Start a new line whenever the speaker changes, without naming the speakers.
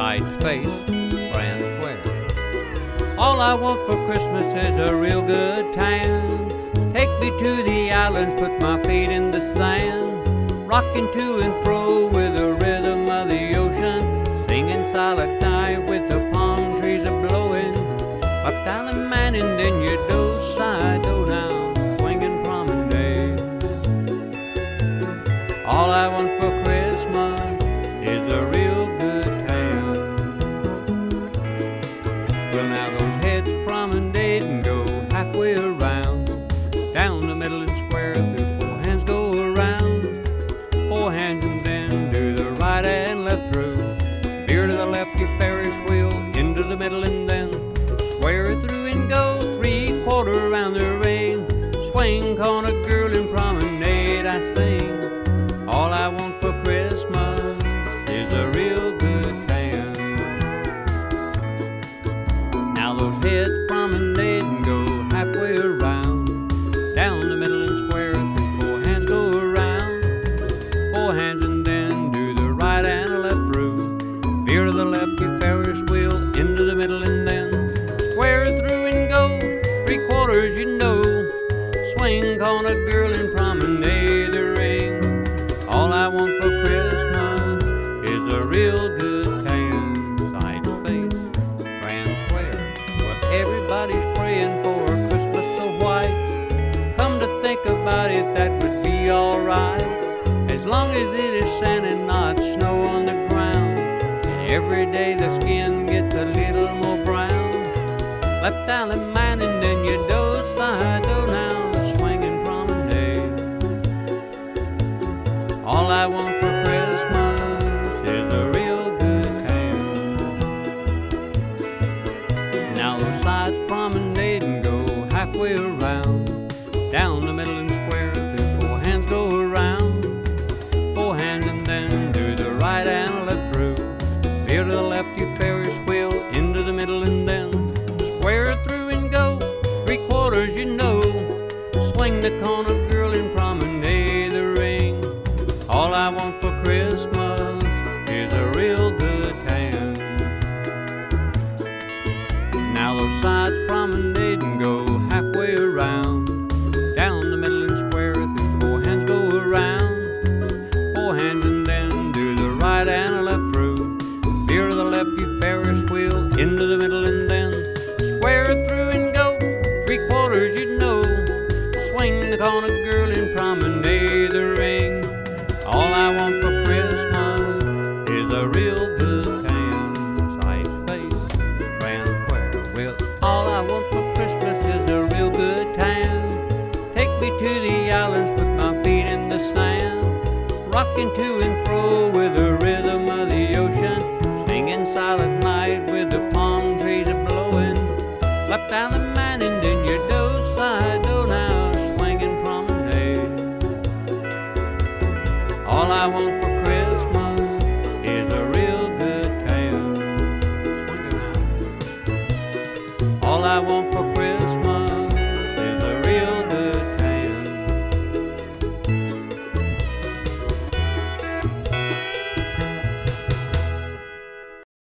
Sides Face, Grand Square. All I want for Christmas is a real good time. Take me to the islands, put my feet in the sand, rocking to and fro with the rhythm of the ocean, singing Silent Night with the palm trees a-blowing. Up down the mountain, then you do side, do now, swinging promenade. All I want for Christmas is a real good time. Well, now those heads promenade and go halfway around, down the middle and square through four hands go around, four hands and then do the right and left through. Veer to the left, your Ferris wheel, into the middle and then square through and go 3/4 around the ring. Swing, corner, girl, and promenade I sing. All I want for Christmas is a real good time. Now those heads promenade and go halfway around, down the middle and square through four hands go around, four hands and then do the right and left through. Veer to the left, your Ferris wheel, into the middle and then square through and go 3/4, you know. Swing, corner, girl, and promenade the ring. All I want for Christmas is a real good time. Sides Face, Grand Square, where everybody's praying for a Christmas so white. Come to think about it, that would be alright, as long as it is sand and not snow on the ground. And every day the skin gets a little more brown. Left down the mountain, then you do slide, do now, swinging promenade. All I want for Christmas is a real good time. Now those sides promenade and go halfway around, down the middle and square through four hands go around, four hands and then do the right and left through. Veer to the left, your Ferris wheel, into the middle and then square through and go 3/4, you know. Swing the corner, girl, and promenade the ring. All I want for Christmas is a real good time. Now those sides promenade and go halfway around, down the middle and square through four hands go around, four hands and then do the right and left through. Veer to the left, your Ferris wheel, into the middle and then square through and go 3/4, you know. Swing the corner, girl, and promenade the ring. All I want for Christmas is a real good time. Sides Face, Grand Square. Well, all I want for Christmas is a real good time. Take me to the islands, put my feet in the sand, rocking to and fro with the rhythm of the ocean, singing Silent Night with the palm trees a-blowing. Left down the mountain, then you do slide, do now, swinging promenade. All I want for Christmas is a real good time. Swinging out. All I want for Christmas